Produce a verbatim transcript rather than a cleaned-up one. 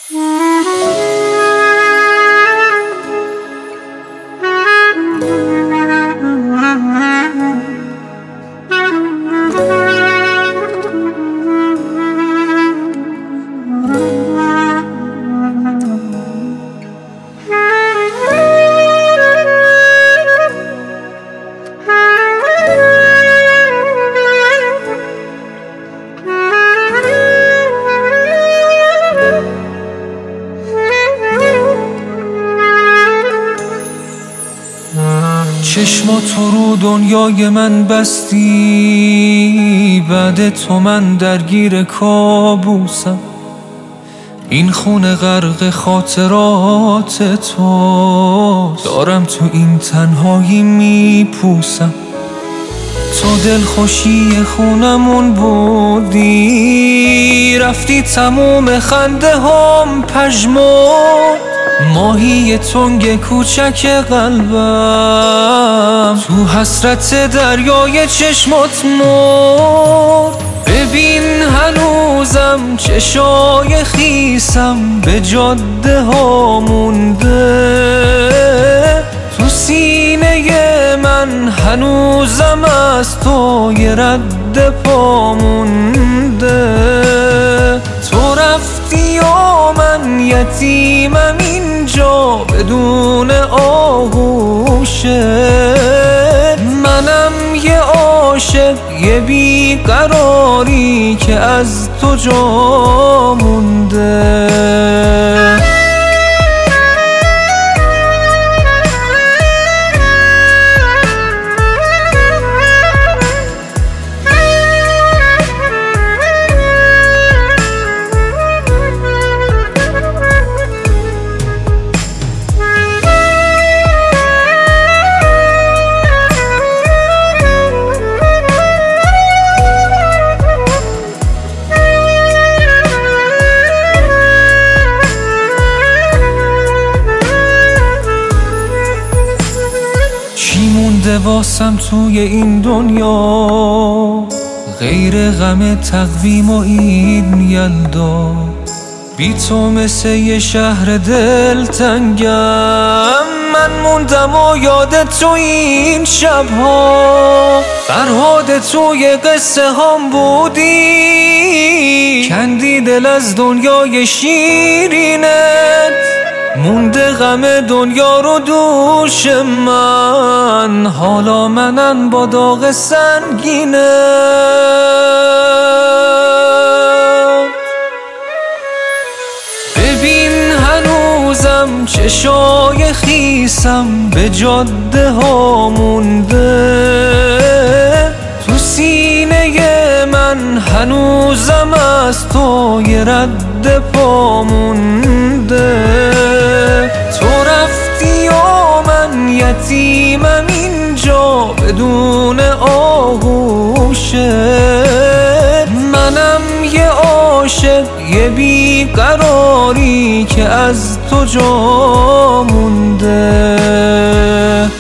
چشماتو رو دنیای من بستی، بعد تو من درگیر کابوسم. این خونه غرق خاطرات تو، دارم تو این تنهایی میپوسم. تو دلخوشی خونمون بودی، رفتی تموم خنده هم پژمرد. ماهی تنگ کوچک قلبم تو حسرت دریای چشمات مرد. ببین هنوزم چشای خیسم به جاده ها مونده، تو سینه من هنوزم از تو یه رد پا مونده. تو رفتی و من یتیمم اینجا بدون آغوشه، منم یه عاشق یه بیقراری که از تو جا مونده. واسم توی این دنیا غیر غم تقویم و این یلدا، بی تو مثل یه شهر دلتنگم. من موندم و یاد تو این شبها، فرهاد توی قصه هم بودی، کندی دل از دنیای شیرینت. مونده غم دنیا رو دوش من، حالا منم با داغ سنگینه. ببین هنوزم چشای خیسم به جاده ها مونده، تو سینه من هنوزم از تو یه رد پا مونده. تو رفتی و من یتیمم اینجا بدون آغوشه، منم یه عاشق یه بیقراری که از تو جا مونده.